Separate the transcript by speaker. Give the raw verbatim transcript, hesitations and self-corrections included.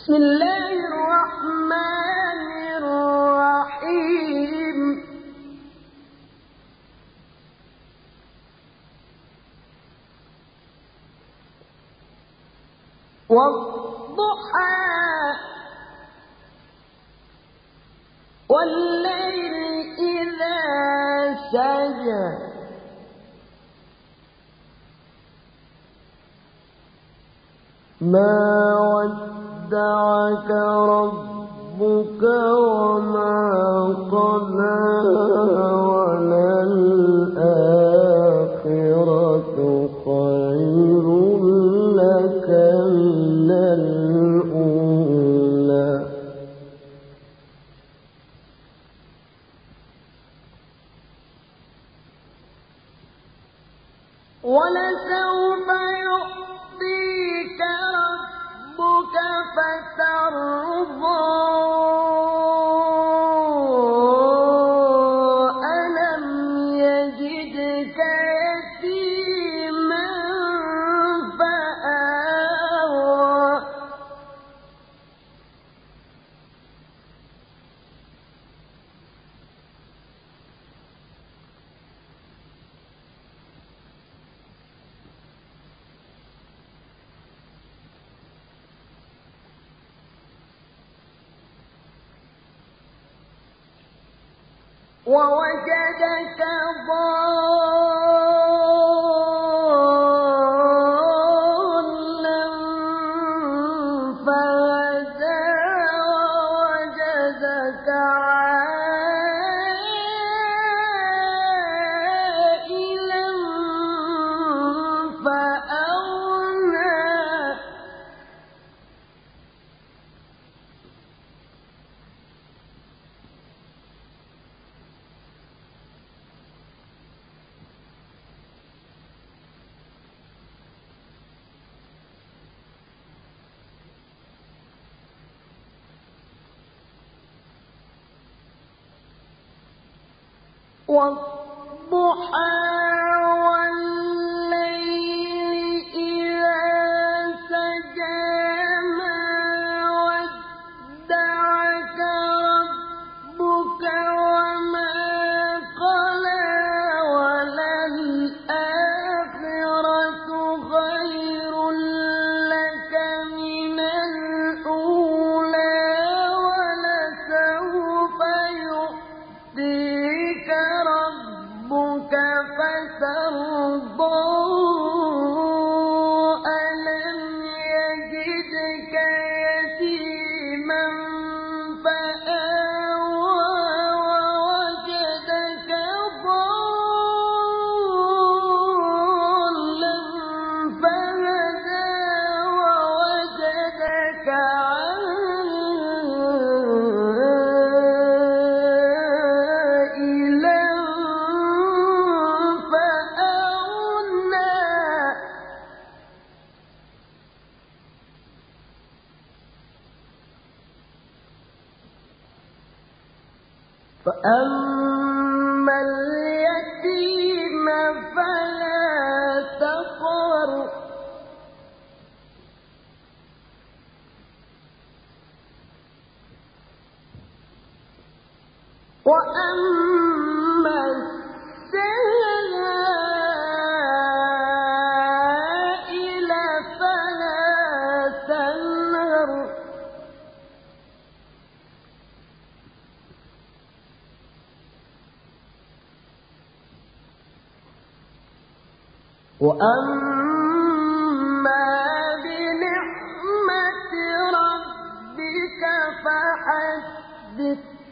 Speaker 1: بسم الله الرحمن الرحيم والضحى والليل إذا سجى ما ودعك ربك وما قلى وللآخرة خير لك من الأولى ولسوف يعطيك ربك فترضى ألم يجدك يتيما فآوى ووجدك ضالا فهدى ووجدك عائلا فأغنى والضحى والليل إذا سجى ما ودعك ربك وما قلى وللآخرة خير لك من الأولى ولسوف يعطيك ربك فترضى ألم يجدك يتيما فآوى ووجدك ضالا فهدى ووجدك عائلا فأغنى فأما اليتيم فلا تقهر وأما السائل فلا تنهر وأما بنعمة ربك فحدث